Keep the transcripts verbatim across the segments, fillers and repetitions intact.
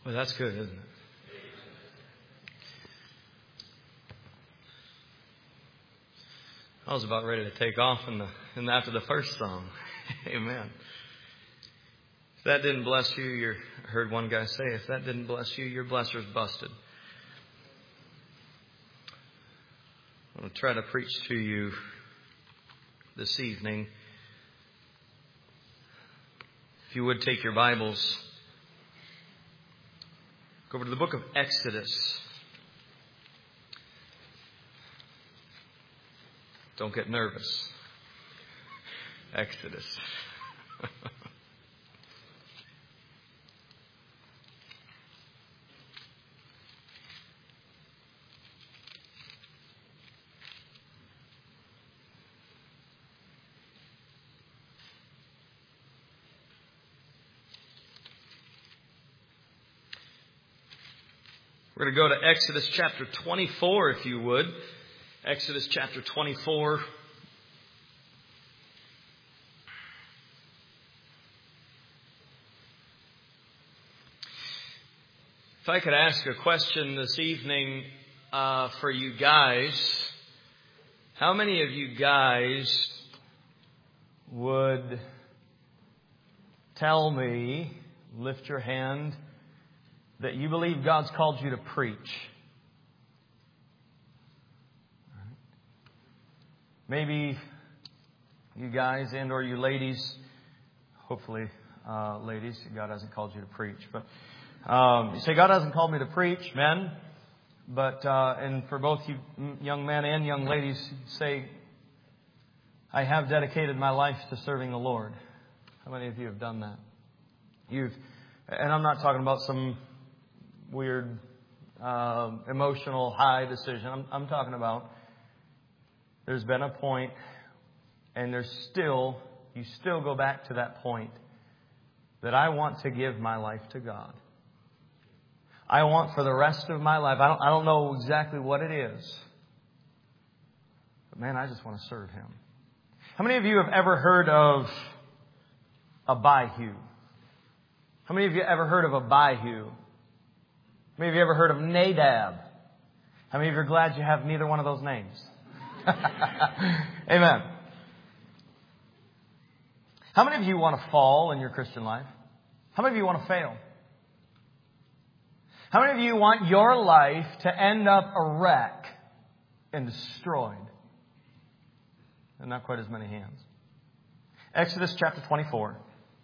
Well, that's good, isn't it? I was about ready to take off in the, in after the first song. Amen. If that didn't bless you, you're, I heard one guy say, if that didn't bless you, your blesser's busted. I'm going to try to preach to you this evening. If you would take your Bibles, go over to the book of Exodus. Don't get nervous. Exodus. We're going to go to Exodus chapter twenty-four, if you would. Exodus chapter twenty-four. If I could ask a question this evening uh, for you guys, how many of you guys would tell me, lift your hand, that you believe God's called you to preach? Maybe you guys and or you ladies, hopefully uh, ladies, God hasn't called you to preach. But um, you say, God hasn't called me to preach, men. But, uh, and for both you young men and young ladies, say, I have dedicated my life to serving the Lord. How many of you have done that? You've, and I'm not talking about some weird uh, emotional high decision. I'm, I'm talking about there's been a point, and there's still, you still go back to that point, that I want to give my life to God. I want for the rest of my life, I don't, I don't know exactly what it is, but man, I just want to serve Him. How many of you have ever heard of Abihu? How many of you ever heard of Abihu? How many of you ever heard of Nadab? How many of you are glad you have neither one of those names? Amen. How many of you want to fall in your Christian life? How many of you want to fail? How many of you want your life to end up a wreck and destroyed? And not quite as many hands. Exodus chapter twenty-four.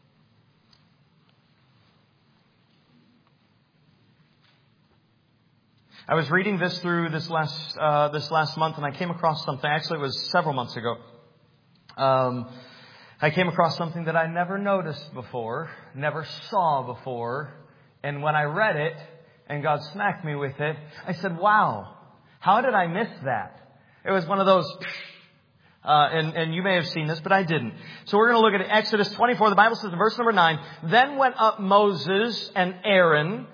I was reading this through this last uh, this last month, and I came across something. Actually, it was several months ago. Um, I came across something that I never noticed before, never saw before, and when I read it, and God smacked me with it, I said, "Wow, how did I miss that?" It was one of those, uh, and and you may have seen this, but I didn't. So we're going to look at Exodus twenty-four. The Bible says in verse number nine, "Then went up Moses and Aaron,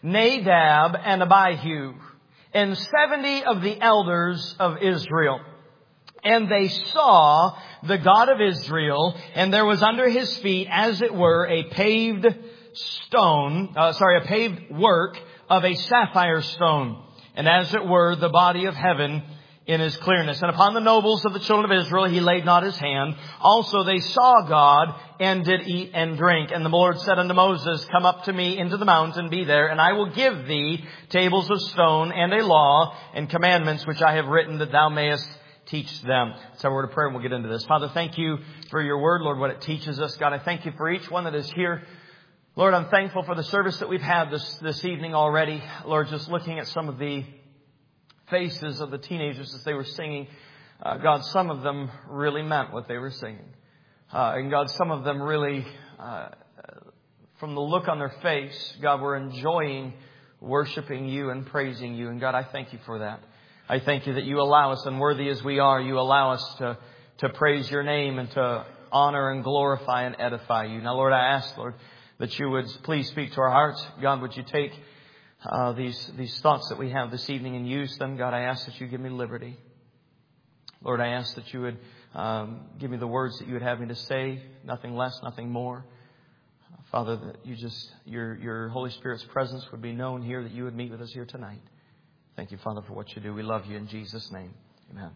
Nadab and Abihu, and seventy of the elders of Israel. And they saw the God of Israel, and there was under His feet, as it were, a paved stone, uh, sorry, a paved work of a sapphire stone, and as it were, the body of heaven in His clearness. And upon the nobles of the children of Israel He laid not His hand. Also they saw God, and did eat and drink. And the Lord said unto Moses, Come up to me into the mountain, be there, and I will give thee tables of stone, and a law, and commandments which I have written, that thou mayest teach them." So a word of prayer, and we'll get into this. Father, thank You for Your word, Lord, what it teaches us. God, I thank You for each one that is here. Lord, I'm thankful for the service that we've had this, this evening already. Lord, just looking at some of the faces of the teenagers as they were singing. Uh, God, some of them really meant what they were singing. Uh, and God, some of them really, uh, from the look on their face, God, were enjoying worshiping You and praising You. And God, I thank You for that. I thank You that You allow us, unworthy as we are, You allow us to, to praise Your name and to honor and glorify and edify You. Now, Lord, I ask, Lord, that You would please speak to our hearts. God, would You take Uh, these these thoughts that we have this evening and use them. God, I ask that You give me liberty. Lord, I ask that You would um, give me the words that You would have me to say. Nothing less, nothing more. Father, that you just, your, your Holy Spirit's presence would be known here, that you would meet with us here tonight. Thank you, Father, for what you do. We love you in Jesus' name. Amen.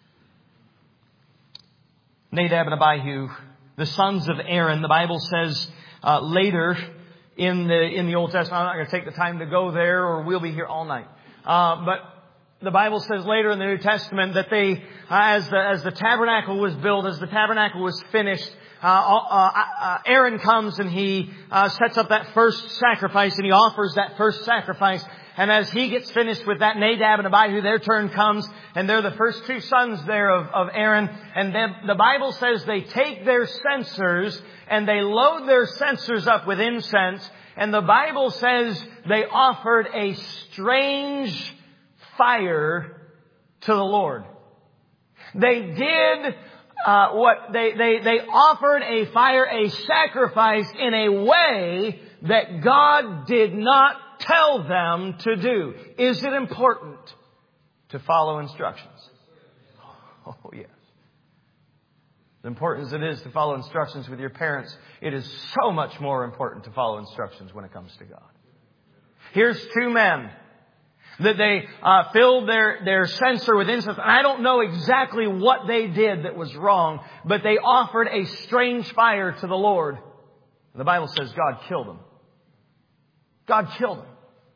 Nadab and Abihu, the sons of Aaron, the Bible says uh, later in the in the Old Testament, I'm not going to take the time to go there or we'll be here all night. Uh, but the Bible says later in the New Testament that they, uh, as the as the tabernacle was built, as the tabernacle was finished, uh, uh, uh, Aaron comes and he uh, sets up that first sacrifice and he offers that first sacrifice. And as he gets finished with that, Nadab and Abihu, their turn comes, and they're the first two sons there of, of Aaron. And then the Bible says they take their censers and they load their censers up with incense. And the Bible says they offered a strange fire to the Lord. They did uh, what they, they, they offered a fire, a sacrifice in a way that God did not tell them to do. Is it important to follow instructions? Oh, yes. As important as it is to follow instructions with your parents, it is so much more important to follow instructions when it comes to God. Here's two men that they uh, filled their, their censer with incense. And I don't know exactly what they did that was wrong, but they offered a strange fire to the Lord. And the Bible says God killed them. God killed them.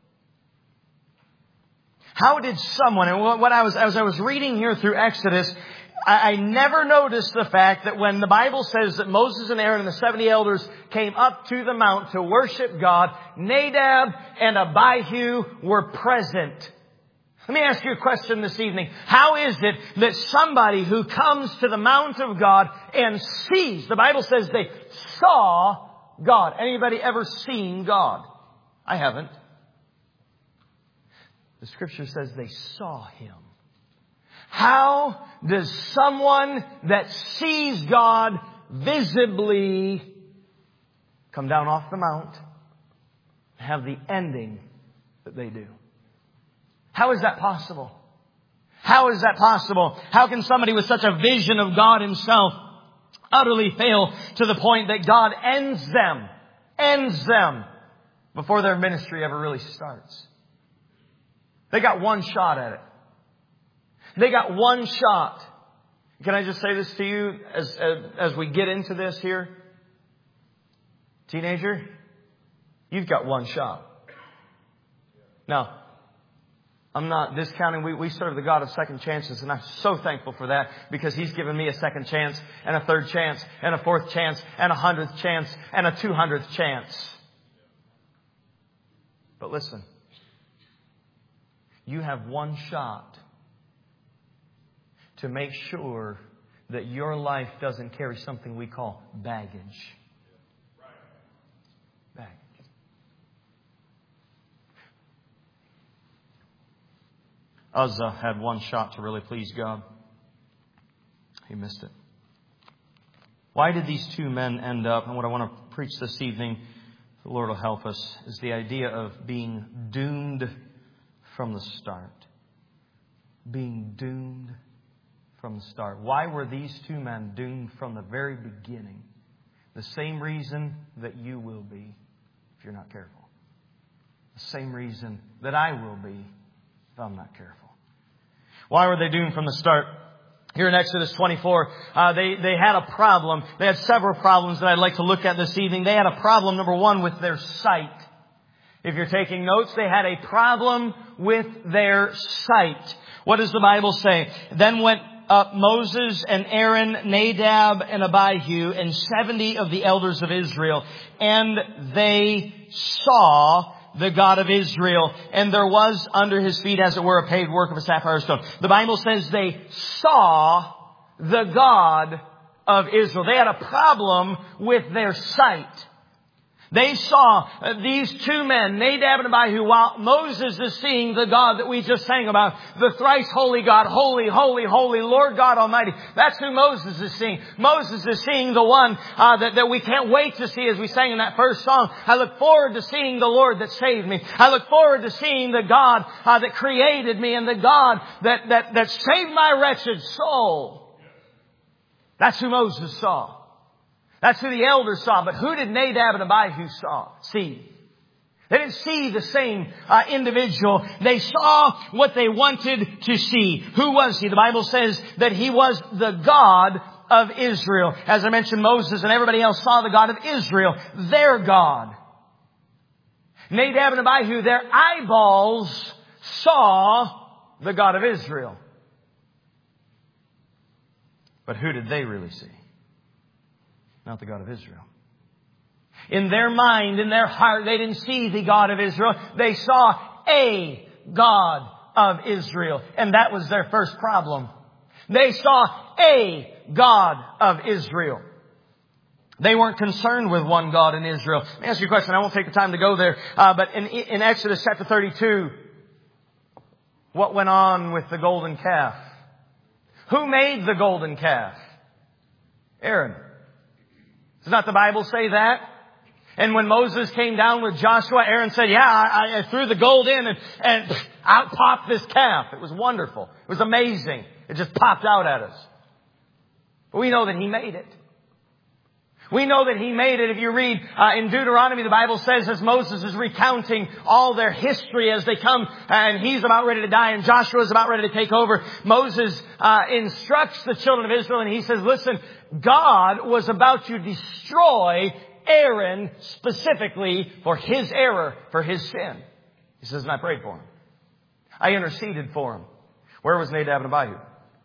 How did someone, and what I was, as I was reading here through Exodus, I, I never noticed the fact that when the Bible says that Moses and Aaron and the seventy elders came up to the mount to worship God, Nadab and Abihu were present. Let me ask you a question this evening. How is it that somebody who comes to the mount of God and sees, the Bible says they saw God. Anybody ever seen God? I haven't. The Scripture says they saw Him. How does someone that sees God visibly come down off the mount and have the ending that they do? How is that possible? How is that possible? How can somebody with such a vision of God Himself utterly fail to the point that God ends them, ends them before their ministry ever really starts? They got one shot at it. They got one shot. Can I just say this to you as, as, as we get into this here? Teenager, you've got one shot. Now, I'm not discounting. We, we serve the God of second chances, and I'm so thankful for that because He's given me a second chance and a third chance and a fourth chance and a hundredth chance and a two hundredth chance. But listen. You have one shot to make sure that your life doesn't carry something we call baggage. Baggage. Uzzah had one shot to really please God. He missed it. Why did these two men end up, and what I want to preach this evening, the Lord will help us, is the idea of being doomed from the start. Being doomed from the start. Why were these two men doomed from the very beginning? The same reason that you will be if you're not careful. The same reason that I will be if I'm not careful. Why were they doomed from the start? Here in Exodus twenty-four, uh, they, they had a problem. They had several problems that I'd like to look at this evening. They had a problem, number one, with their sight. If you're taking notes, they had a problem with their sight. What does the Bible say? Then went up Moses and Aaron, Nadab and Abihu, and seventy of the elders of Israel. And they saw the God of Israel. And there was under His feet, as it were, a paved work of a sapphire stone. The Bible says they saw the God of Israel. They had a problem with their sight. They saw these two men, Nadab and Abihu, while Moses is seeing the God that we just sang about, the thrice holy God, holy, holy, holy, Lord God Almighty. That's who Moses is seeing. Moses is seeing the one uh, that, that we can't wait to see, as we sang in that first song. I look forward to seeing the Lord that saved me. I look forward to seeing the God uh, that created me and the God that, that, that saved my wretched soul. That's who Moses saw. That's who the elders saw. But who did Nadab and Abihu saw, see? They didn't see the same uh, individual. They saw what they wanted to see. Who was he? The Bible says that he was the God of Israel. As I mentioned, Moses and everybody else saw the God of Israel, their God. Nadab and Abihu, their eyeballs saw the God of Israel. But who did they really see? Not the God of Israel. In their mind, in their heart, they didn't see the God of Israel. They saw a God of Israel. And that was their first problem. They saw a God of Israel. They weren't concerned with one God in Israel. Let me ask you a question. I won't take the time to go there. Uh, but in, in Exodus chapter thirty-two, what went on with the golden calf? Who made the golden calf? Aaron. Does not the Bible say that? And when Moses came down with Joshua, Aaron said, yeah, I, I threw the gold in and, and out popped this calf. It was wonderful. It was amazing. It just popped out at us. But we know that he made it. We know that he made it. If you read uh, in Deuteronomy, the Bible says as Moses is recounting all their history as they come and he's about ready to die and Joshua is about ready to take over, Moses uh, instructs the children of Israel and he says, listen, God was about to destroy Aaron specifically for his error, for his sin. He says, and I prayed for him. I interceded for him. Where was Nadab and Abihu?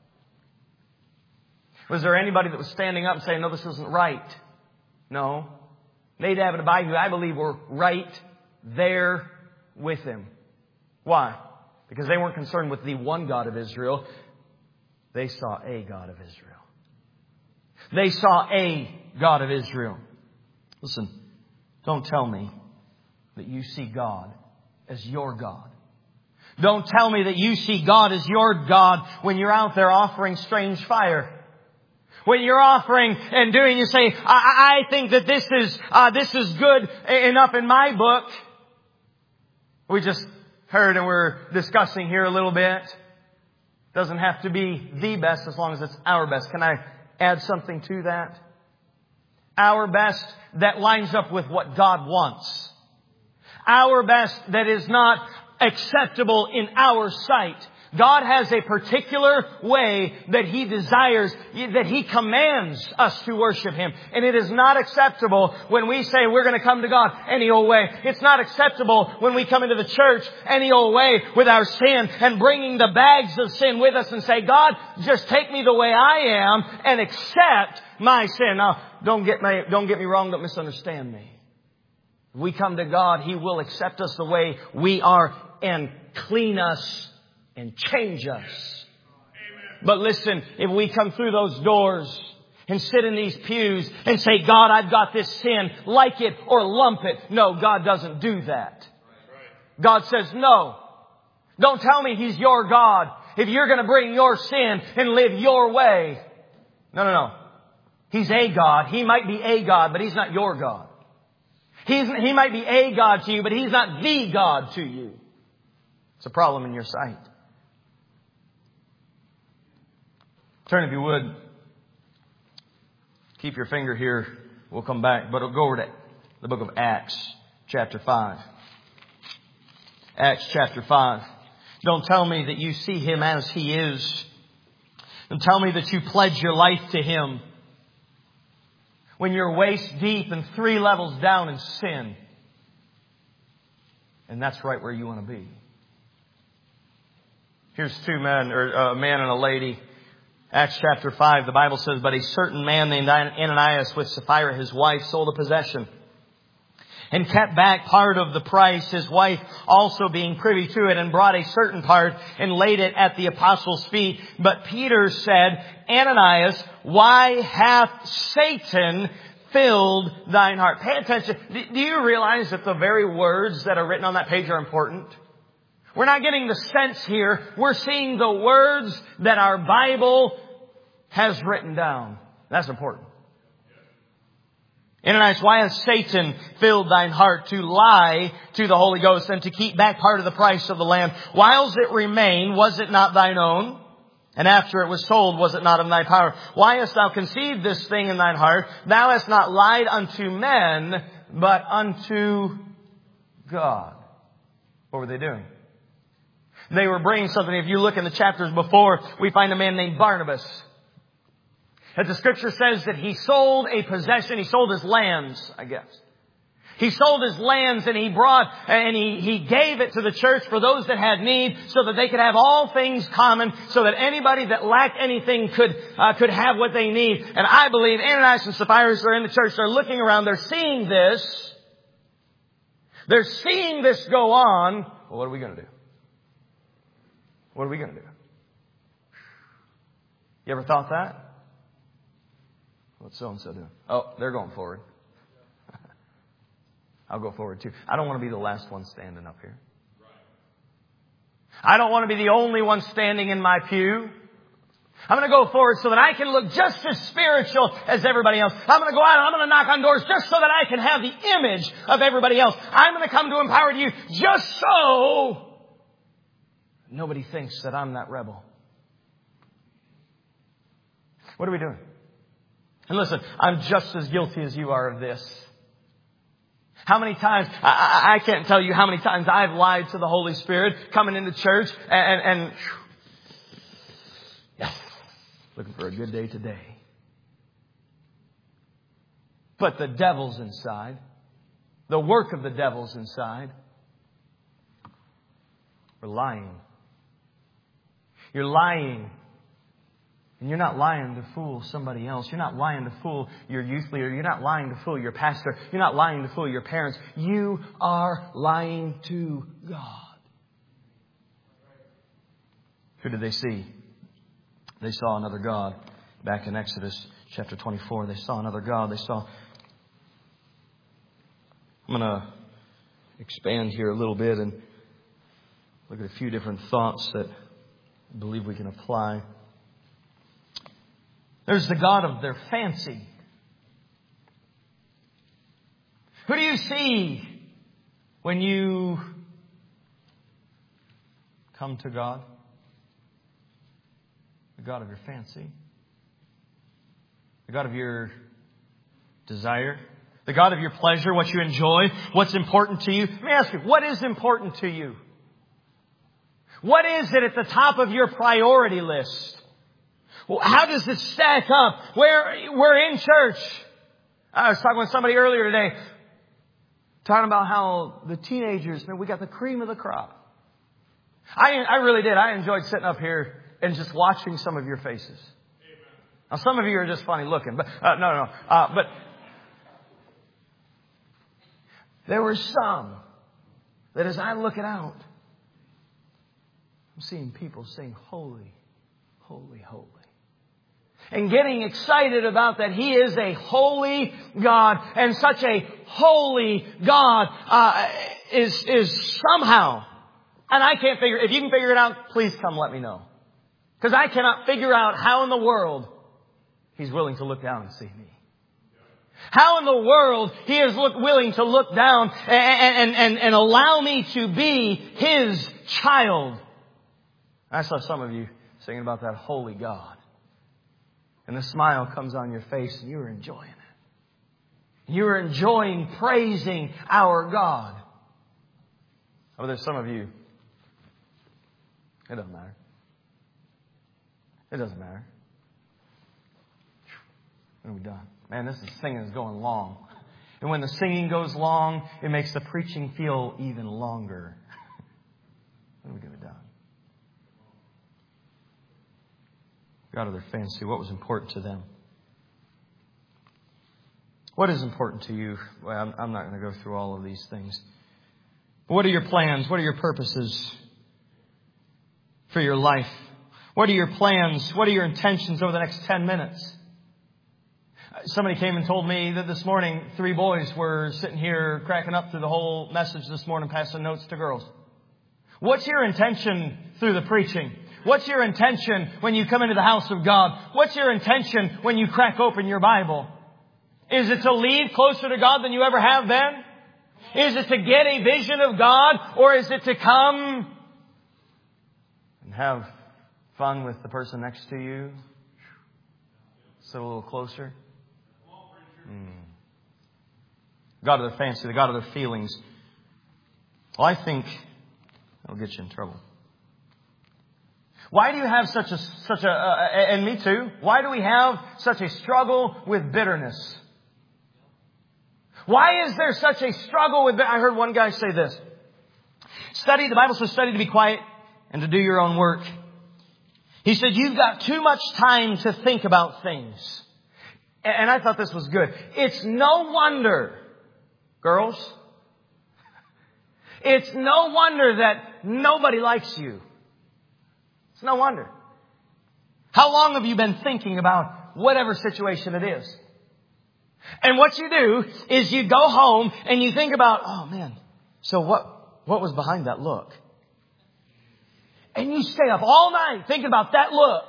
Was there anybody that was standing up and saying, no, this isn't right? No. Nadab and Abihu, I believe, were right there with him. Why? Because they weren't concerned with the one God of Israel. They saw a God of Israel. They saw a God of Israel. Listen, don't tell me that you see God as your God. Don't tell me that you see God as your God when you're out there offering strange fire. When you're offering and doing, you say, I, I think that this is uh, this is good enough in my book. We just heard and we're discussing here a little bit. Doesn't have to be the best as long as it's our best. Can I add something to that? Our best that lines up with what God wants. Our best that is not acceptable in our sight. God has a particular way that He desires, that He commands us to worship Him. And it is not acceptable when we say we're going to come to God any old way. It's not acceptable when we come into the church any old way with our sin and bringing the bags of sin with us and say, God, just take me the way I am and accept my sin. Now, don't get me, don't get me wrong, don't misunderstand me. If we come to God, He will accept us the way we are and clean us and change us. Amen. But listen, if we come through those doors and sit in these pews and say, God, I've got this sin, like it or lump it. No, God doesn't do that. God says, no. Don't tell me He's your God if you're going to bring your sin and live your way. No, no, no. He's a God. He might be a God, but He's not your God. He's, he might be a God to you, but He's not the God to you. It's a problem in your sight. Turn, if you would. Keep your finger here. We'll come back. But we'll go over to the book of Acts, chapter five. Acts chapter five. Don't tell me that you see Him as He is. Don't tell me that you pledge your life to Him when you're waist deep and three levels down in sin. And that's right where you want to be. Here's two men, or a man and a lady. Acts chapter five, the Bible says, but a certain man named Ananias with Sapphira, his wife, sold a possession and kept back part of the price, his wife also being privy to it, and brought a certain part and laid it at the apostles' feet. But Peter said, Ananias, why hath Satan filled thine heart? Pay attention. Do you realize that the very words that are written on that page are important? We're not getting the sense here. We're seeing the words that our Bible has written down. That's important. Ananias, why has Satan filled thine heart to lie to the Holy Ghost and to keep back part of the price of the land? Whiles it remained, was it not thine own? And after it was sold, was it not in thy power? Why hast thou conceived this thing in thine heart? Thou hast not lied unto men, but unto God. What were they doing? They were bringing something. If you look in the chapters before, we find a man named Barnabas. As the scripture says that he sold a possession. He sold his lands, I guess. He sold his lands and he brought and he, he gave it to the church for those that had need so that they could have all things common, so that anybody that lacked anything could uh, could have what they need. And I believe Ananias and Sapphira are in the church. They're looking around. They're seeing this. They're seeing this go on. Well, what are we going to do? What are we going to do? You ever thought that? What's so-and-so doing? Oh, they're going forward. I'll go forward too. I don't want to be the last one standing up here. I don't want to be the only one standing in my pew. I'm going to go forward so that I can look just as spiritual as everybody else. I'm going to go out and I'm going to knock on doors just so that I can have the image of everybody else. I'm going to come to Empowered Youth just so nobody thinks that I'm that rebel. What are we doing? And listen, I'm just as guilty as you are of this. How many times, I, I can't tell you how many times I've lied to the Holy Spirit coming into church and, and, and yes, looking for a good day today. But the devil's inside. The work of the devil's inside. We're lying. You're lying. And you're not lying to fool somebody else. You're not lying to fool your youth leader. You're not lying to fool your pastor. You're not lying to fool your parents. You are lying to God. Who did they see? They saw another God. Back in Exodus chapter twenty-four, they saw another God. They saw... I'm going to expand here a little bit and look at a few different thoughts that I believe we can apply. There's the God of their fancy. Who do you see when you come to God? The God of your fancy. The God of your desire. The God of your pleasure, what you enjoy, what's important to you. Let me ask you, what is important to you? What is it at the top of your priority list? Well, how does it stack up? We're, we're in church. I was talking with somebody earlier today, talking about how the teenagers, man, we got the cream of the crop. I, I really did. I enjoyed sitting up here and just watching some of your faces. Now, some of you are just funny looking, but uh, no, no, uh, but there were some that as I look it out, I'm seeing people sing holy, holy, holy. And getting excited about that He is a holy God. And such a holy God uh, is, is somehow, and I can't figure, if you can figure it out, please come let me know. Because I cannot figure out how in the world He's willing to look down and see me. How in the world He is look, willing to look down and, and, and, and allow me to be His child. I saw some of you singing about that holy God. And the smile comes on your face and you're enjoying it. You're enjoying praising our God. Oh, there's some of you. It doesn't matter. It doesn't matter. When are we done? Man, this is singing is going long. And when the singing goes long, it makes the preaching feel even longer. When are we going to be done? God of their fancy, what was important to them? What is important to you? Well, I'm, I'm not going to go through all of these things. But what are your plans? What are your purposes for your life? What are your plans? What are your intentions over the next ten minutes? Somebody came and told me that this morning three boys were sitting here cracking up through the whole message this morning, passing notes to girls. What's your intention through the preaching? What's your intention when you come into the house of God? What's your intention when you crack open your Bible? Is it to lead closer to God than you ever have been? Is it to get a vision of God? Or is it to come and have fun with the person next to you? Sit a little closer. Mm. God of their fancy, the God of their feelings. Well, I think that'll get you in trouble. Why do you have such a, such a, uh, and me too, why do we have such a struggle with bitterness? Why is there such a struggle with, I heard one guy say this. Study, the Bible says study to be quiet and to do your own work. He said, you've got too much time to think about things. And I thought this was good. It's no wonder, girls, it's no wonder that nobody likes you. It's no wonder. How long have you been thinking about whatever situation it is? And what you do is you go home and you think about, oh man, so what, what was behind that look? And you stay up all night thinking about that look.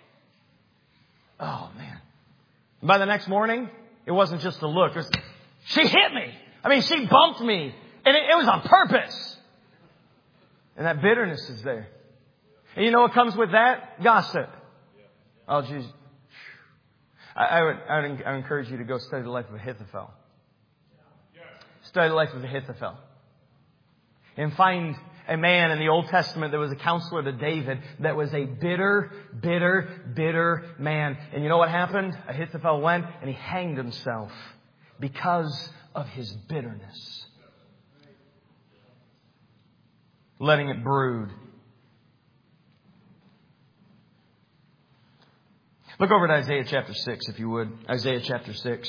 Oh man. And by the next morning, it wasn't just the look. It was, she hit me. I mean, she bumped me. And it, it was on purpose. And that bitterness is there. And you know what comes with that? Gossip. Oh, geez. I, I, would, I, would, I would encourage you to go study the life of Ahithophel. Study the life of Ahithophel. And find a man in the Old Testament that was a counselor to David that was a bitter, bitter, bitter man. And you know what happened? Ahithophel went and he hanged himself because of his bitterness. Letting it brood. Look over at Isaiah chapter six, if you would. Isaiah chapter six.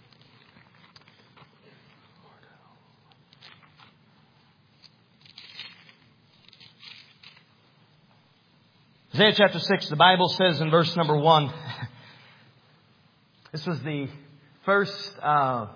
Isaiah chapter six, the Bible says in verse number one. This was the first, uh,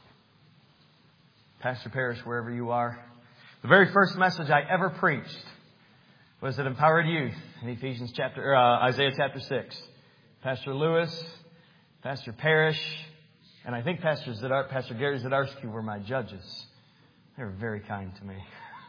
Pastor Parrish, wherever you are. The very first message I ever preached was at Empowered Youth in Ephesians chapter, uh, Isaiah chapter six. Pastor Lewis, Pastor Parrish, and I think Pastor Zadar, Pastor Gary Zadarsky were my judges. They were very kind to me.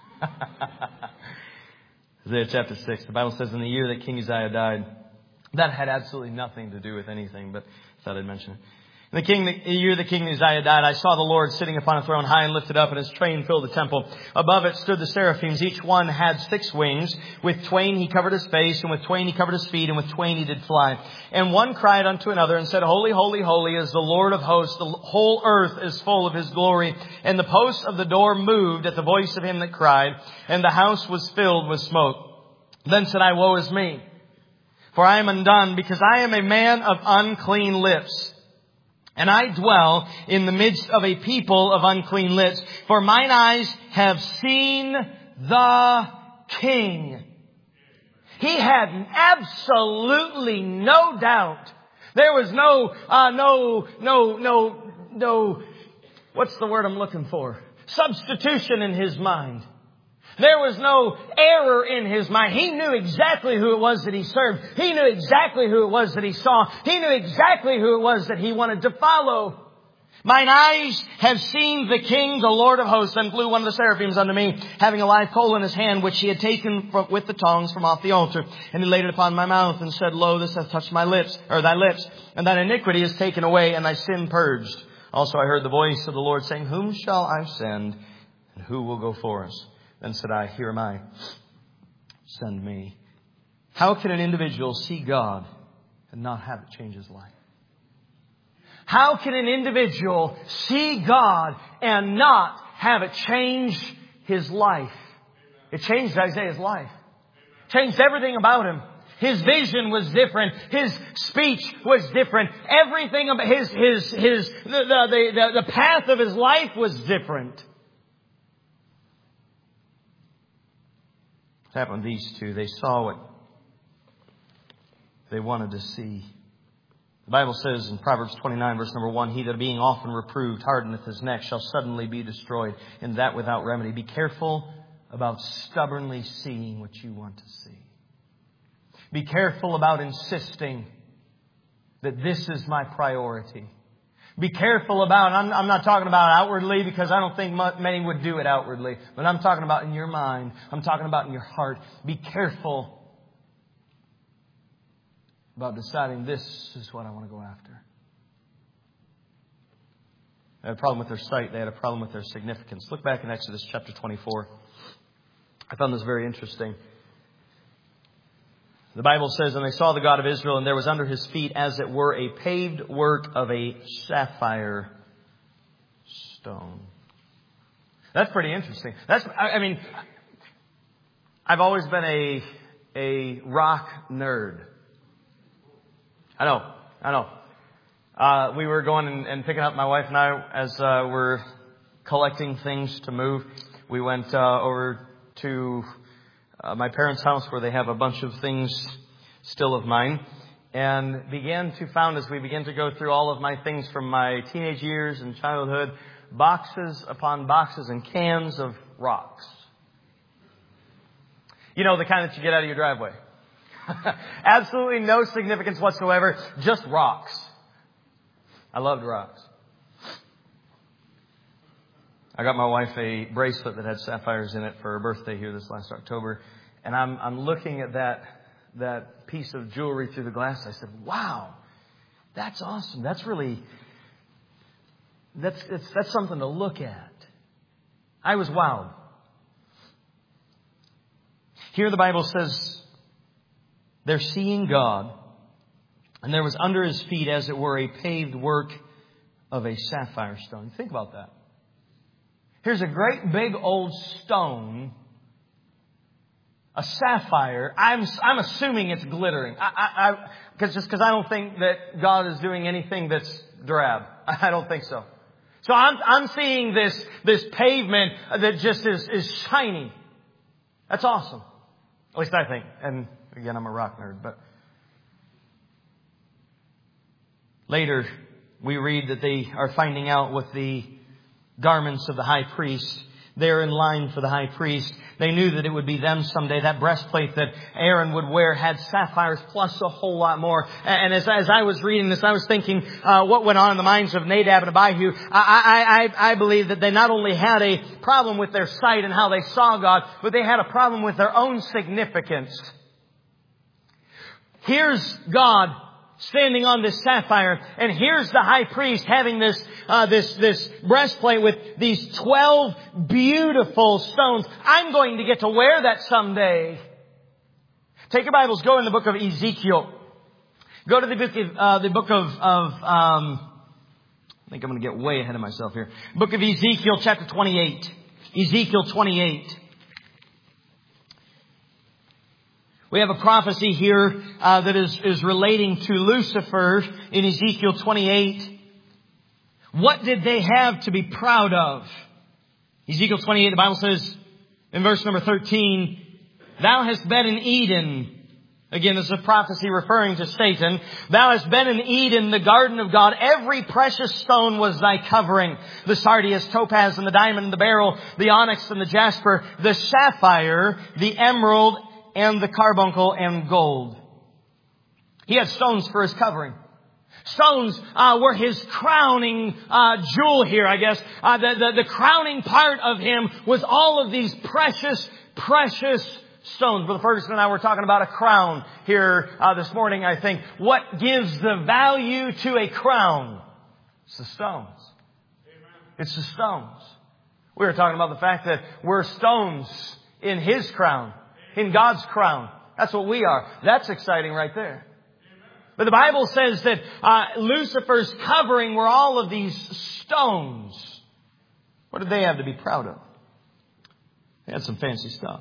Isaiah chapter six, the Bible says, in the year that King Uzziah died, that had absolutely nothing to do with anything, but I thought I'd mention it. In the, king, the year that King Uzziah died, I saw the Lord sitting upon a throne high and lifted up, and his train filled the temple. Above it stood the seraphims. Each one had six wings. With twain he covered his face, and with twain he covered his feet, and with twain he did fly. And one cried unto another and said, Holy, holy, holy is the Lord of hosts. The whole earth is full of his glory. And the posts of the door moved at the voice of him that cried, and the house was filled with smoke. Then said I, Woe is me, for I am undone, because I am a man of unclean lips. And I dwell in the midst of a people of unclean lips. For mine eyes have seen the King. He had absolutely no doubt. There was no, uh, no, no, no, no, what's the word I'm looking for? Substitution in his mind. There was no error in his mind. He knew exactly who it was that he served. He knew exactly who it was that he saw. He knew exactly who it was that he wanted to follow. Mine eyes have seen the King, the Lord of hosts. Then flew one of the seraphims unto me, having a live coal in his hand, which he had taken from, with the tongs from off the altar. And he laid it upon my mouth and said, Lo, this hath touched my lips, or thy lips, and thine iniquity is taken away, and thy sin purged. Also I heard the voice of the Lord saying, Whom shall I send, and who will go for us? Then said I, Here am I. Send me. How can an individual see God and not have it change his life? How can an individual see God and not have it change his life? It changed Isaiah's life. Changed everything about him. His vision was different. His speech was different. Everything about his, his, his, the, the, the, the path of his life was different. What happened to these two? They saw what they wanted to see. The Bible says in Proverbs twenty-nine, verse number one, He that being often reproved hardeneth his neck shall suddenly be destroyed, and that without remedy. Be careful about stubbornly seeing what you want to see. Be careful about insisting that this is my priority. Be careful about, I'm, I'm not talking about outwardly because I don't think many would do it outwardly, but I'm talking about in your mind. I'm talking about in your heart. Be careful about deciding this is what I want to go after. They had a problem with their sight. They had a problem with their significance. Look back in Exodus chapter twenty-four. I found this very interesting. The Bible says, and they saw the God of Israel, and there was under his feet, as it were, a paved work of a sapphire stone. That's pretty interesting. That's, I mean, I've always been a, a rock nerd. I know, I know. Uh, we were going and, and picking up, my wife and I, as uh, we're collecting things to move. We went uh, over to uh, my parents' house where they have a bunch of things still of mine, and began to found as we began to go through all of my things from my teenage years and childhood, boxes upon boxes and cans of rocks. You know, the kind that you get out of your driveway. Absolutely no significance whatsoever, just rocks. I loved rocks. I got my wife a bracelet that had sapphires in it for her birthday here this last October. And I'm, I'm looking at that, that piece of jewelry through the glass. I said, wow, that's awesome. That's really, that's, it's, that's something to look at. I was wowed. Here the Bible says they're seeing God, and there was under his feet, as it were, a paved work of a sapphire stone. Think about that. Here's a great big old stone, a sapphire. I'm I'm assuming it's glittering. I, I, I cause just because I don't think that God is doing anything that's drab. I don't think so. So I'm I'm seeing this this pavement that just is is shiny. That's awesome. At least I think. And again, I'm a rock nerd, but later we read that they are finding out with the garments of the high priest. They're in line for the high priest. They knew that it would be them someday. That breastplate that Aaron would wear had sapphires plus a whole lot more. And as, as I was reading this, I was thinking uh, what went on in the minds of Nadab and Abihu. I, I, I believe that they not only had a problem with their sight and how they saw God, but they had a problem with their own significance. Here's God standing on this sapphire, and here's the high priest having this uh, this this breastplate with these twelve beautiful stones. I'm going to get to wear that someday. Take your Bibles, go in the book of Ezekiel. Go to the book of uh, the book of of um, I think I'm going to get way ahead of myself here. Book of Ezekiel, chapter twenty-eight. Ezekiel twenty-eight. We have a prophecy here uh, that is, is relating to Lucifer in Ezekiel twenty-eight. What did they have to be proud of? Ezekiel twenty-eight, the Bible says in verse number thirteen, Thou hast been in Eden. Again, this is a prophecy referring to Satan. Thou hast been in Eden, the garden of God. Every precious stone was thy covering. The sardius, topaz, and the diamond, and the beryl, the onyx, and the jasper, the sapphire, the emerald, and the carbuncle and gold. He had stones for his covering. Stones uh, were his crowning uh, jewel here, I guess. Uh, the, the, the crowning part of him was all of these precious, precious stones. Brother Ferguson and I were talking about a crown here uh, this morning, I think. What gives the value to a crown? It's the stones. Amen. It's the stones. We were talking about the fact that we're stones in his crown. In God's crown. That's what we are. That's exciting right there. But the Bible says that uh, Lucifer's covering were all of these stones. What did they have to be proud of? They had some fancy stuff.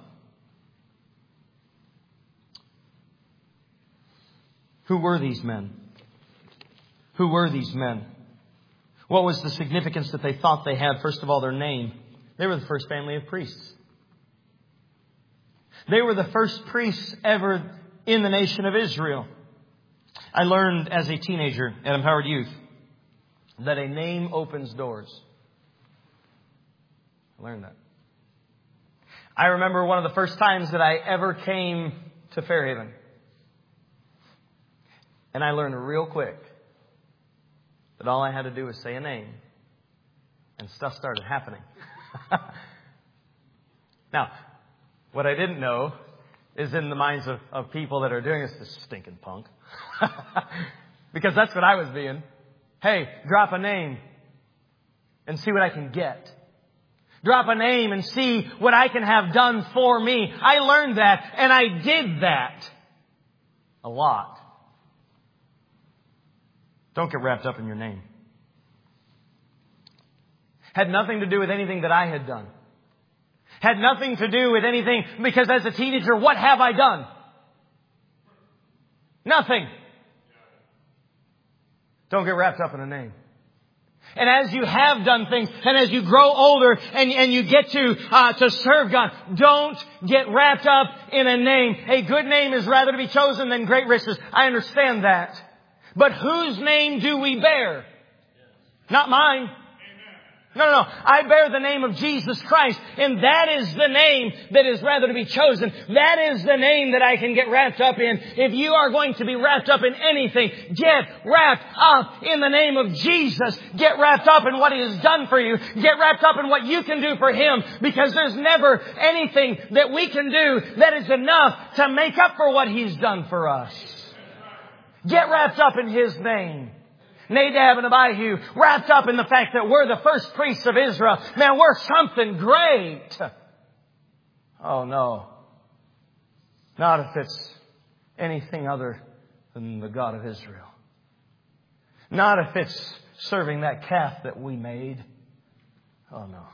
Who were these men? Who were these men? What was the significance that they thought they had? First of all, their name. They were the first family of priests. They were the first priests ever in the nation of Israel. I learned as a teenager at Empowered Youth that a name opens doors. I learned that. I remember one of the first times that I ever came to Fairhaven. And I learned real quick that all I had to do was say a name and stuff started happening. Now, what I didn't know is in the minds of, of people that are doing this, this stinking punk. Because that's what I was being. Hey, drop a name and see what I can get. Drop a name and see what I can have done for me. I learned that and I did that a lot. Don't get wrapped up in your name. Had nothing to do with anything that I had done. Had nothing to do with anything, because as a teenager, what have I done? Nothing. Don't get wrapped up in a name. And as you have done things, and as you grow older, and, and you get to uh, to serve God, don't get wrapped up in a name. A good name is rather to be chosen than great riches. I understand that. But whose name do we bear? Not mine. No, no, no. I bear the name of Jesus Christ. And that is the name that is rather to be chosen. That is the name that I can get wrapped up in. If you are going to be wrapped up in anything, get wrapped up in the name of Jesus. Get wrapped up in what He has done for you. Get wrapped up in what you can do for Him. Because there's never anything that we can do that is enough to make up for what He's done for us. Get wrapped up in His name. Nadab and Abihu, wrapped up in the fact that we're the first priests of Israel. Man, we're something great. Oh, no. Not if it's anything other than the God of Israel. Not if it's serving that calf that we made. Oh, no.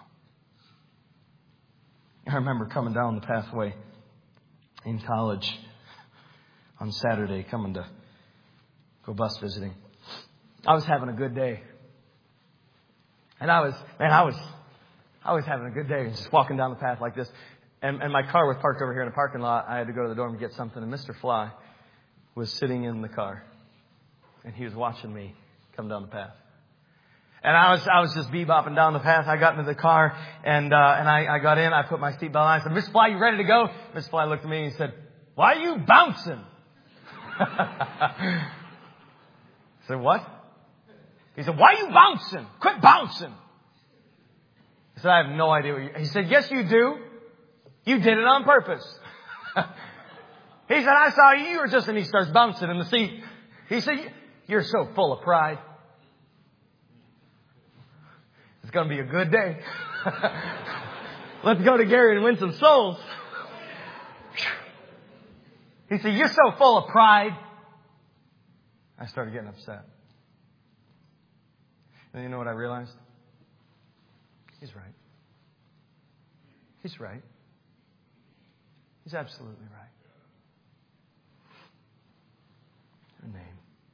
I remember coming down the pathway in college on Saturday, coming to go bus visiting. I was having a good day. And I was, man, I was, I was having a good day. Just walking down the path like this. And, and my car was parked over here in a parking lot. I had to go to the dorm to get something. And Mister Fly was sitting in the car. And he was watching me come down the path. And I was, I was just bebopping down the path. I got into the car and, uh, and I, I got in. I put my seatbelt on. I said, Mister Fly, you ready to go? Mister Fly looked at me and he said, why are you bouncing? I said, what? He said, why are you bouncing? Quit bouncing. I said, I have no idea what you... He said, yes, you do. You did it on purpose. He said, I saw you. You were just... And he starts bouncing in the seat. He said, you're so full of pride. It's going to be a good day. Let's go to Gary and win some souls. He said, you're so full of pride. I started getting upset. And you know what I realized? He's right. He's right. He's absolutely right. Her name.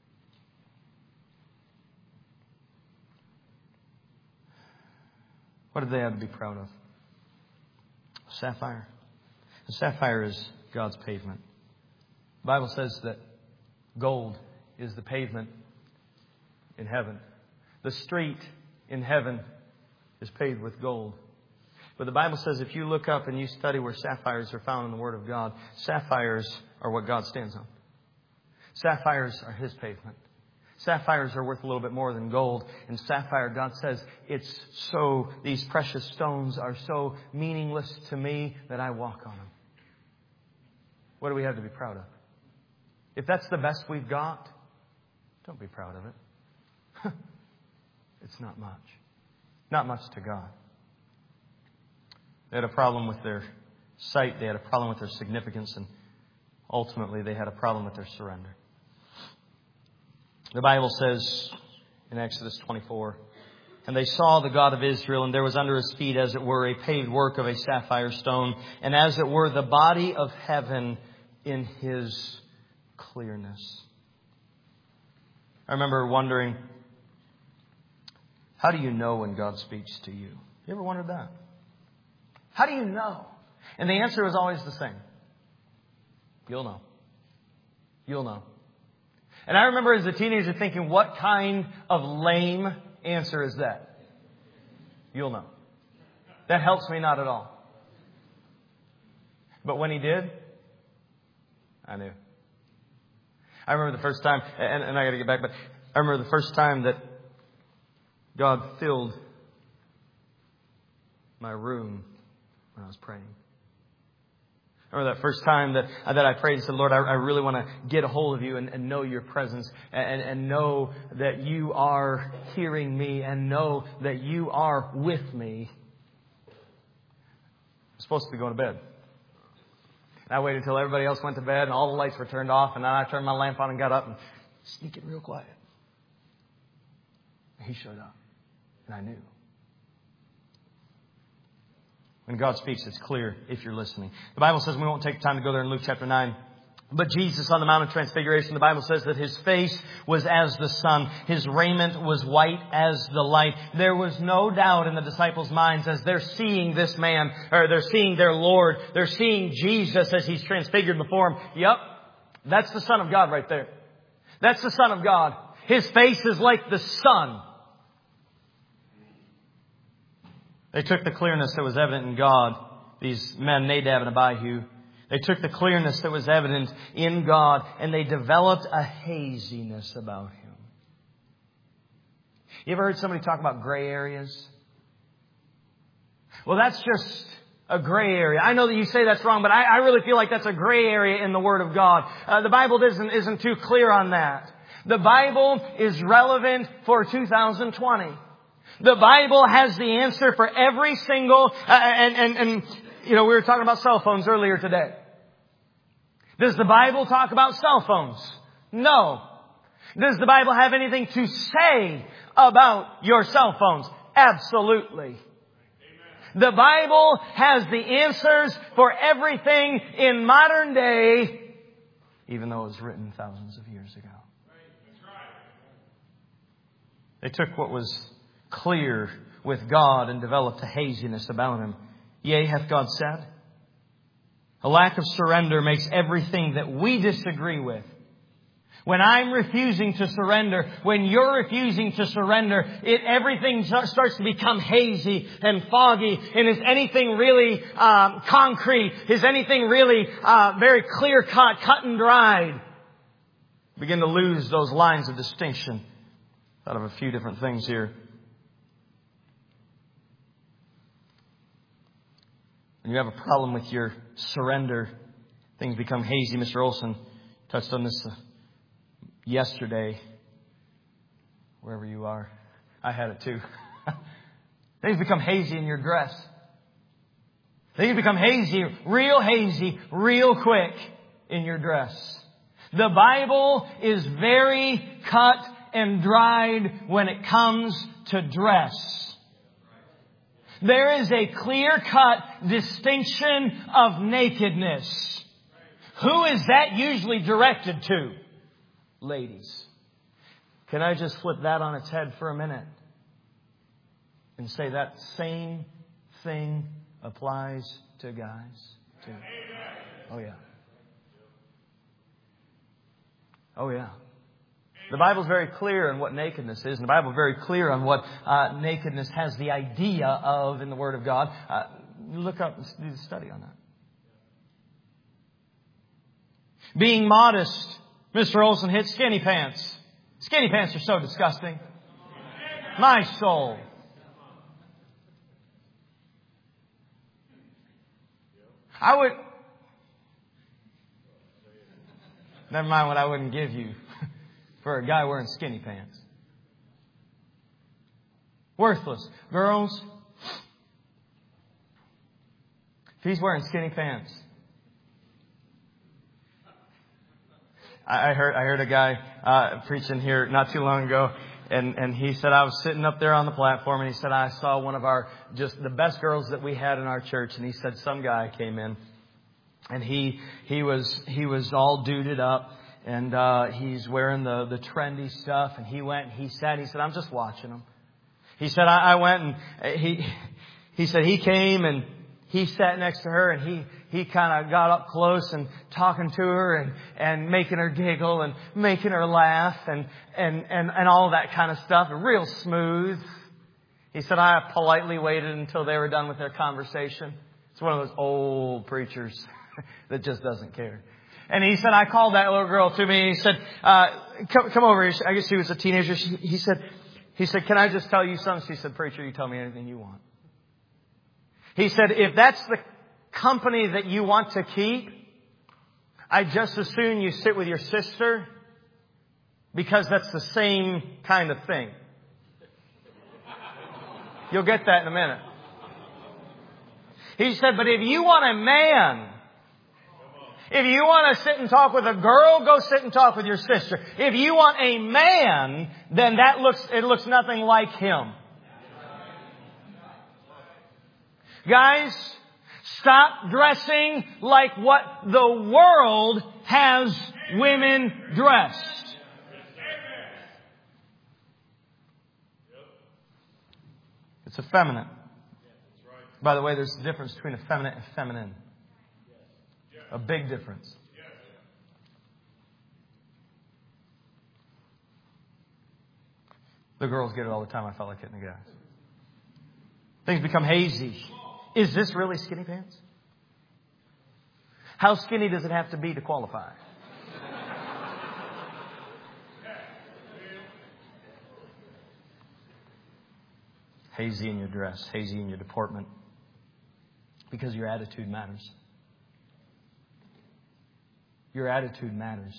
What did they have to be proud of? Sapphire. The sapphire is God's pavement. The Bible says that gold is the pavement in heaven. The street in heaven is paved with gold. But the Bible says if you look up and you study where sapphires are found in the Word of God, sapphires are what God stands on. Sapphires are His pavement. Sapphires are worth a little bit more than gold. And sapphire, God says, it's so, these precious stones are so meaningless to me that I walk on them. What do we have to be proud of? If that's the best we've got, don't be proud of it. It's not much. Not much to God. They had a problem with their sight. They had a problem with their significance. And ultimately, they had a problem with their surrender. The Bible says in Exodus twenty-four, and they saw the God of Israel, and there was under His feet, as it were, a paved work of a sapphire stone, and as it were, the body of heaven in His clearness. I remember wondering, how do you know when God speaks to you? You ever wondered that? How do you know? And the answer is always the same. You'll know. You'll know. And I remember as a teenager thinking, what kind of lame answer is that? You'll know. That helps me not at all. But when He did, I knew. I remember the first time, and, and I got to get back, but I remember the first time that God filled my room when I was praying. I remember that first time that that I prayed and said, Lord, I, I really want to get a hold of you and, and know your presence and, and know that you are hearing me and know that you are with me. I'm supposed to be going to bed. And I waited until everybody else went to bed and all the lights were turned off, and then I turned my lamp on and got up and sneaked it real quiet. And he showed up. And I knew. When God speaks, it's clear if you're listening. The Bible says, we won't take time to go there in Luke chapter nine. But Jesus on the Mount of Transfiguration, the Bible says that His face was as the sun. His raiment was white as the light. There was no doubt in the disciples' minds as they're seeing this man, or they're seeing their Lord. They're seeing Jesus as He's transfigured before them. Yep, that's the Son of God right there. That's the Son of God. His face is like the sun. They took the clearness that was evident in God, these men, Nadab and Abihu. They took the clearness that was evident in God and they developed a haziness about Him. You ever heard somebody talk about gray areas? Well, that's just a gray area. I know that you say that's wrong, but I, I really feel like that's a gray area in the Word of God. Uh, the Bible isn't, isn't too clear on that. The Bible is relevant for two thousand twenty. The Bible has the answer for every single, uh, and, and, and, you know, we were talking about cell phones earlier today. Does the Bible talk about cell phones? No. Does the Bible have anything to say about your cell phones? Absolutely. The Bible has the answers for everything in modern day, even though it was written thousands of years ago. They took what was clear with God and developed a haziness about Him. Yea, hath God said? A lack of surrender makes everything that we disagree with. When I'm refusing to surrender, when you're refusing to surrender, it everything starts to become hazy and foggy. And is anything really um, concrete? Is anything really uh, very clear cut, cut and dried? Begin to lose those lines of distinction. Thought of a few different things here. When you have a problem with your surrender, things become hazy. Mister Olson touched on this yesterday. Wherever you are. I had it too. Things become hazy in your dress. Things become hazy, real hazy, real quick in your dress. The Bible is very cut and dried when it comes to dress. There is a clear-cut distinction of nakedness. Who is that usually directed to? Ladies. Can I just flip that on its head for a minute? And say that same thing applies to guys too. Oh yeah. Oh yeah. The Bible's very clear on what nakedness is. And the Bible's very clear on what uh, nakedness has the idea of in the Word of God. Uh, look up and do the study on that. Being modest. Mister Olson hit skinny pants. Skinny pants are so disgusting. My soul. I would... Never mind what I wouldn't give you for a guy wearing skinny pants. Worthless. Girls, if he's wearing skinny pants. I heard I heard a guy uh, preaching here not too long ago, and, and he said, I was sitting up there on the platform, and he said, I saw one of our, just the best girls that we had in our church, and he said, some guy came in, and he he was he was all duded up, and uh, he's wearing the, the trendy stuff, and he went, and he said, he said, I'm just watching him. He said, I, I went, and he he said, he came, and he sat next to her, and he He kind of got up close and talking to her and, and making her giggle and making her laugh and, and, and, and all that kind of stuff. Real smooth. He said, I politely waited until they were done with their conversation. It's one of those old preachers that just doesn't care. And he said, I called that little girl to me. He said, uh, come, come over here. I guess she was a teenager. She, he said, he said, can I just tell you something? She said, preacher, you tell me anything you want. He said, if that's the company that you want to keep, I'd just as soon you sit with your sister, because that's the same kind of thing. You'll get that in a minute. He said, but if you want a man, if you want to sit and talk with a girl, go sit and talk with your sister. If you want a man, then that looks, it looks nothing like him. Guys, stop dressing like what the world has women dressed. It's effeminate. By the way, there's a difference between effeminate and feminine. A big difference. The girls get it all the time. I felt like hitting the guys. Things become hazy. Is this really skinny pants? How skinny does it have to be to qualify? Hazy in your dress, hazy in your deportment. Because your attitude matters. Your attitude matters.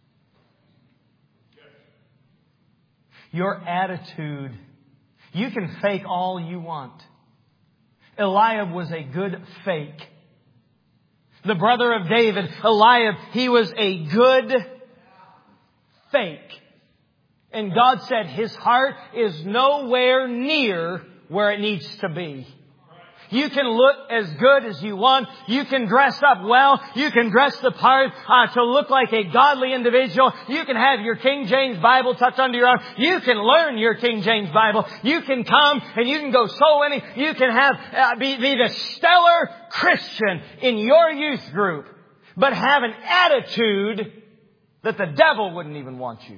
Your attitude, you can fake all you want. Eliab was a good fake. The brother of David, Eliab, he was a good fake. And God said his heart is nowhere near where it needs to be. You can look as good as you want. You can dress up well. You can dress the part uh, to look like a godly individual. You can have your King James Bible tucked under your arm. You can learn your King James Bible. You can come and you can go soul winning. You can have uh, be, be the stellar Christian in your youth group, but have an attitude that the devil wouldn't even want you.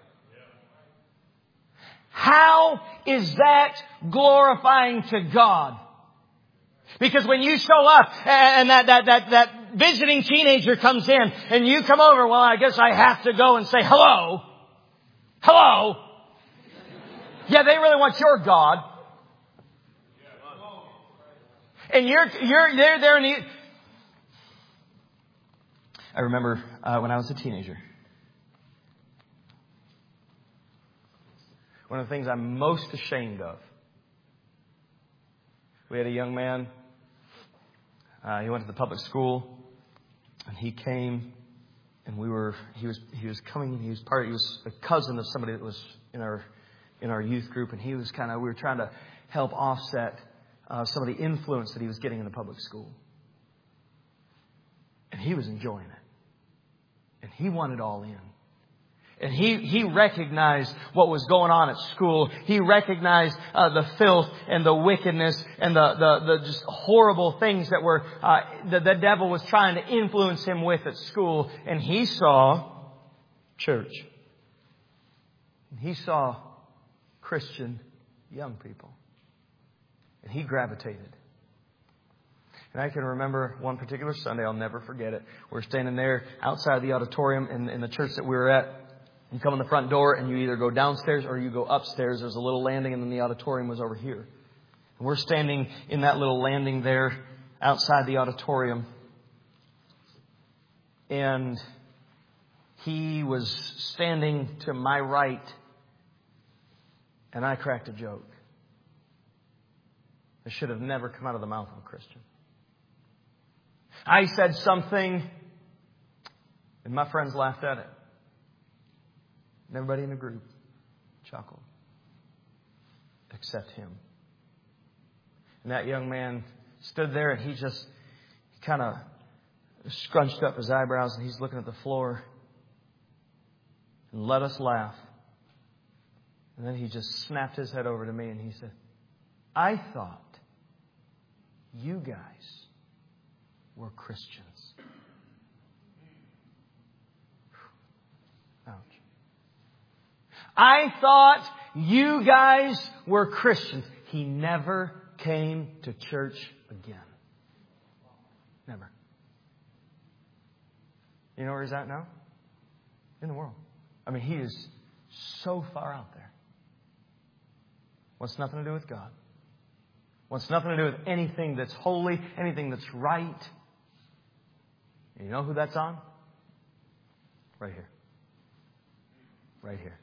How is that glorifying to God? Because when you show up and that, that, that, that visiting teenager comes in and you come over, well, I guess I have to go and say hello. Hello. Yeah, they really want your God. And you're, you're, they're there and you... I remember uh, when I was a teenager. One of the things I'm most ashamed of. We had a young man. Uh, he went to the public school, and he came, and we were. He was. He was coming. He was part. He was a cousin of somebody that was in our in our youth group, and he was kind of. We were trying to help offset uh, some of the influence that he was getting in the public school, and he was enjoying it, and he wanted all in. And he, he recognized what was going on at school. He recognized uh, the filth and the wickedness and the, the, the just horrible things that were uh, the, the devil was trying to influence him with at school. And he saw church. And he saw Christian young people. And he gravitated. And I can remember one particular Sunday, I'll never forget it. We're standing there outside the auditorium in, in the church that we were at. You come in the front door and you either go downstairs or you go upstairs. There's a little landing and then the auditorium was over here. And we're standing in that little landing there outside the auditorium. And he was standing to my right. And I cracked a joke. It should have never come out of the mouth of a Christian. I said something and my friends laughed at it. And everybody in the group chuckled. Except him. And that young man stood there and he just kind of scrunched up his eyebrows and he's looking at the floor and let us laugh. And then he just snapped his head over to me and he said, I thought you guys were Christians. Ouch. I thought you guys were Christians. He never came to church again. Never. You know where he's at now? In the world. I mean, he is so far out there. Wants nothing to do with God. Wants nothing to do with anything that's holy, anything that's right. And you know who that's on? Right here. Right here.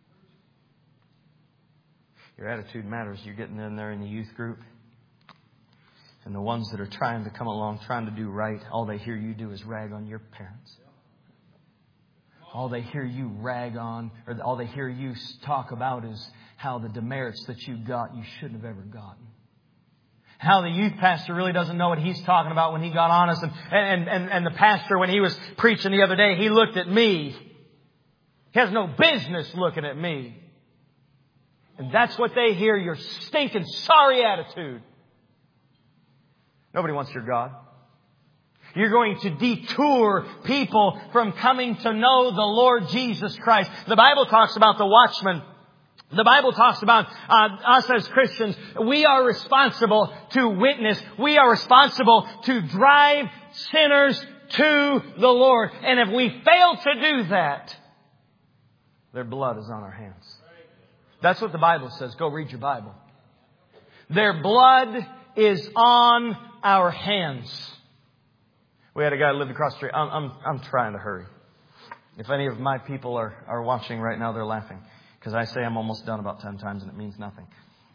Your attitude matters. You're getting in there in the youth group. And the ones that are trying to come along, trying to do right, all they hear you do is rag on your parents. All they hear you rag on, or all they hear you talk about is how the demerits that you got, you shouldn't have ever gotten. How the youth pastor really doesn't know what he's talking about when he got honest. And, and, and, and the pastor, when he was preaching the other day, he looked at me. He has no business looking at me. And that's what they hear, your stinking sorry attitude. Nobody wants your God. You're going to detour people from coming to know the Lord Jesus Christ. The Bible talks about the watchman. The Bible talks about uh, us as Christians. We are responsible to witness. We are responsible to drive sinners to the Lord. And if we fail to do that, their blood is on our hands. That's what the Bible says. Go read your Bible. Their blood is on our hands. We had a guy who lived across the street. I'm, I'm, I'm trying to hurry. If any of my people are, are watching right now, they're laughing. Because I say I'm almost done about ten times and it means nothing.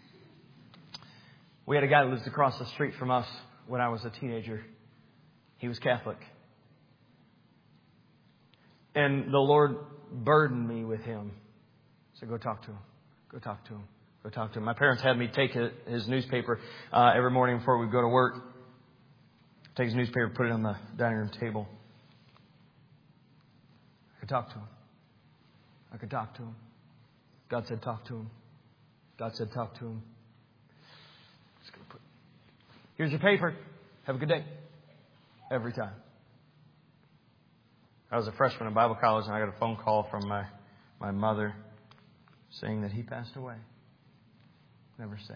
We had a guy who lived across the street from us when I was a teenager. He was Catholic. And the Lord burdened me with him. So go talk to him. Go talk to him. Go talk to him. My parents had me take his newspaper uh, every morning before we go to work. Take his newspaper, put it on the dining room table. I could talk to him. I could talk to him. God said, talk to him. God said, talk to him. Just gonna put, here's your paper. Have a good day. Every time. I was a freshman in Bible college and I got a phone call from my, my mother saying that he passed away. Never saved.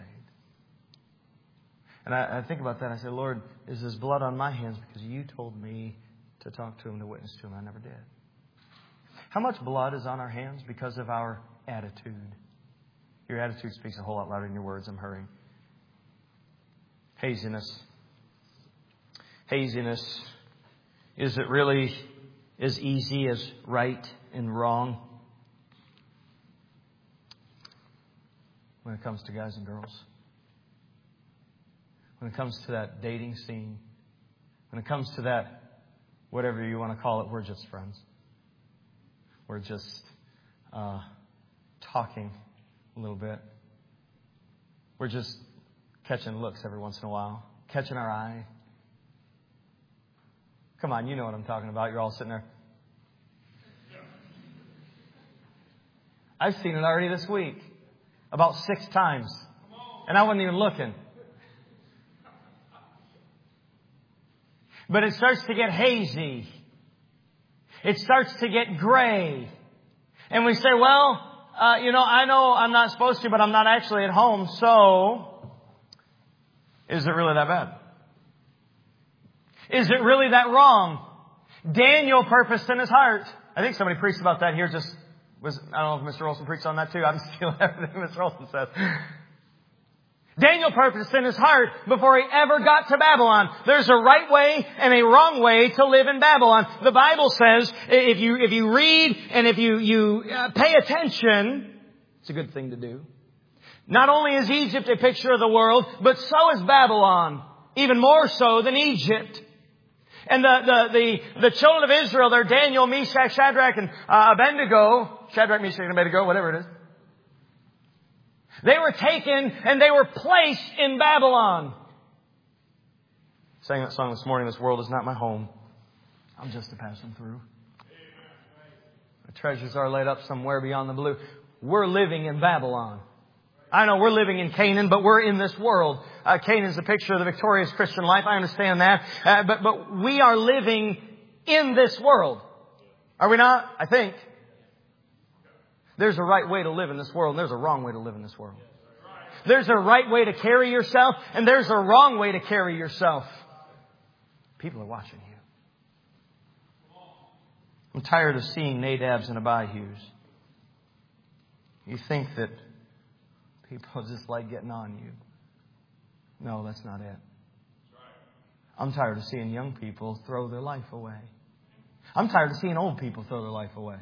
And I, I think about that. I say, Lord, is His blood on my hands because you told me to talk to Him, to witness to Him. I never did. How much blood is on our hands because of our attitude? Your attitude speaks a whole lot louder than your words. I'm hurrying. Haziness. Haziness. Is it really as easy as right and wrong? When it comes to guys and girls. When it comes to that dating scene. When it comes to that, whatever you want to call it, we're just friends. We're just uh, talking a little bit. We're just catching looks every once in a while. Catching our eye. Come on, you know what I'm talking about. You're all sitting there. I've seen it already this week. About six times. And I wasn't even looking. But it starts to get hazy. It starts to get gray. And we say, well, uh, you know, I know I'm not supposed to, but I'm not actually at home. So, is it really that bad? Is it really that wrong? Daniel purposed in his heart. I think somebody preached about that here just Was, I don't know if Mister Olson preached on that too. I'm stealing everything Mister Olson says. Daniel purposed in his heart before he ever got to Babylon. There's a right way and a wrong way to live in Babylon. The Bible says if you if you read and if you you uh, pay attention, it's a good thing to do. Not only is Egypt a picture of the world, but so is Babylon, even more so than Egypt. And the, the, the, the children of Israel, they're Daniel, Meshach, Shadrach, and uh, Abednego. Shadrach, Meshach, and Abednego, whatever it is. They were taken and they were placed in Babylon. Sang that song this morning, this world is not my home. I'm just a passing through. The treasures are laid up somewhere beyond the blue. We're living in Babylon. I know we're living in Canaan, but we're in this world. Uh, Canaan is a picture of the victorious Christian life. I understand that. Uh, but, but we are living in this world. Are we not? I think. There's a right way to live in this world, and there's a wrong way to live in this world. There's a right way to carry yourself, and there's a wrong way to carry yourself. People are watching you. I'm tired of seeing Nadabs and Abihus. You think that people just like getting on you. No, that's not it. I'm tired of seeing young people throw their life away. I'm tired of seeing old people throw their life away.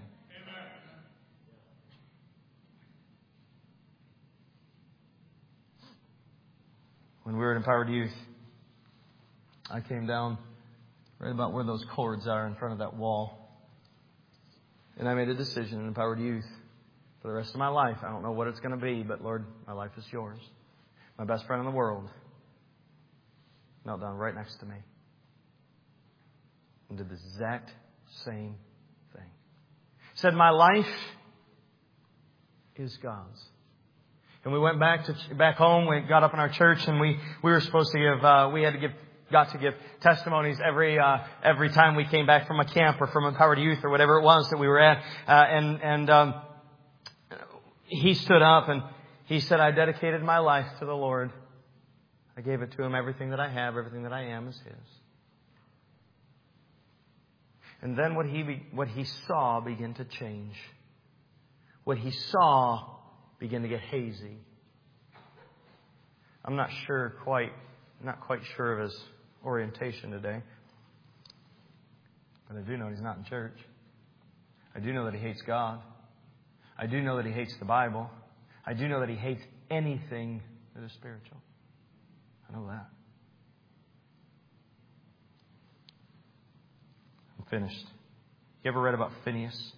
When we were at Empowered Youth, I came down right about where those cords are in front of that wall. And I made a decision in Empowered Youth. For the rest of my life, I don't know what it's going to be, but Lord, my life is yours. My best friend in the world knelt down right next to me and did the exact same thing. Said, my life is God's. And we went back to back home. We got up in our church, and we we were supposed to give. Uh, we had to give. Got to give testimonies every uh, every time we came back from a camp or from Empowered Youth or whatever it was that we were at. Uh, and and um, he stood up and he said, "I dedicated my life to the Lord. I gave it to Him. Everything that I have, everything that I am, is His." And then what he be, what he saw began to change. What he saw began to get hazy. I'm not sure quite, not quite sure of his orientation today. But I do know he's not in church. I do know that he hates God. I do know that he hates the Bible. I do know that he hates anything that is spiritual. I know that. I'm finished. You ever read about Phineas?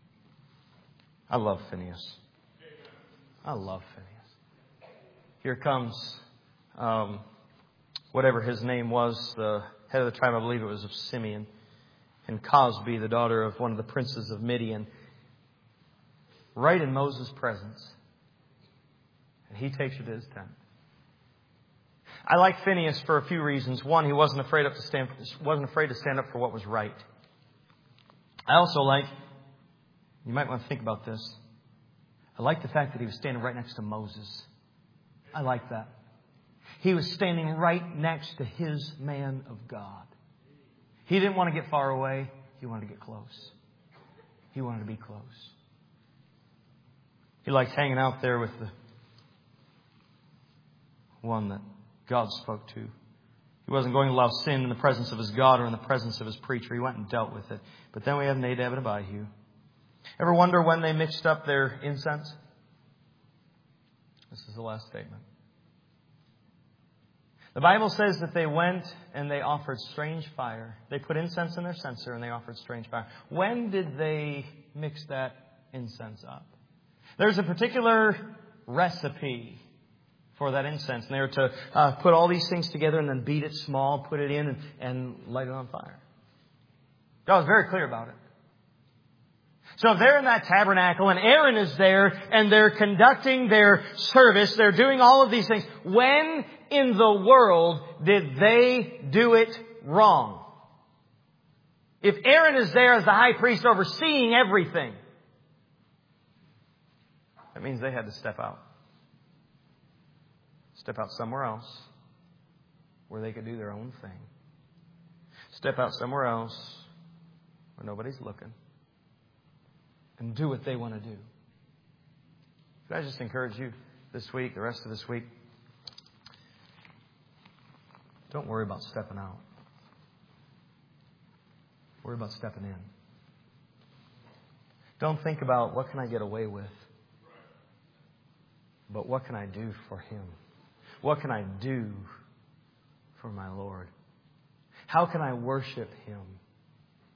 I love Phineas. I love Phineas. Here comes um, whatever his name was, the head of the tribe, I believe it was of Simeon, and Cosby, the daughter of one of the princes of Midian, right in Moses' presence. And he takes her to his tent. I like Phineas for a few reasons. One, he wasn't afraid to stand, wasn't afraid to stand up for what was right. I also like, you might want to think about this, I like the fact that he was standing right next to Moses. I like that. He was standing right next to his man of God. He didn't want to get far away. He wanted to get close. He wanted to be close. He liked hanging out there with the one that God spoke to. He wasn't going to allow sin in the presence of his God or in the presence of his preacher. He went and dealt with it. But then we have Nadab and Abihu. Ever wonder when they mixed up their incense? This is the last statement. The Bible says that they went and they offered strange fire. They put incense in their censer and they offered strange fire. When did they mix that incense up? There's a particular recipe for that incense. And they were to uh, put all these things together and then beat it small, put it in, and, and light it on fire. God was very clear about it. So if they're in that tabernacle and Aaron is there and they're conducting their service, they're doing all of these things, when in the world did they do it wrong? If Aaron is there as the high priest overseeing everything, that means they had to step out. Step out somewhere else where they could do their own thing. Step out somewhere else where nobody's looking. And do what they want to do. Could I just encourage you this week, the rest of this week? Don't worry about stepping out. Worry about stepping in. Don't think about what can I get away with, but what can I do for Him? What can I do for my Lord? How can I worship Him?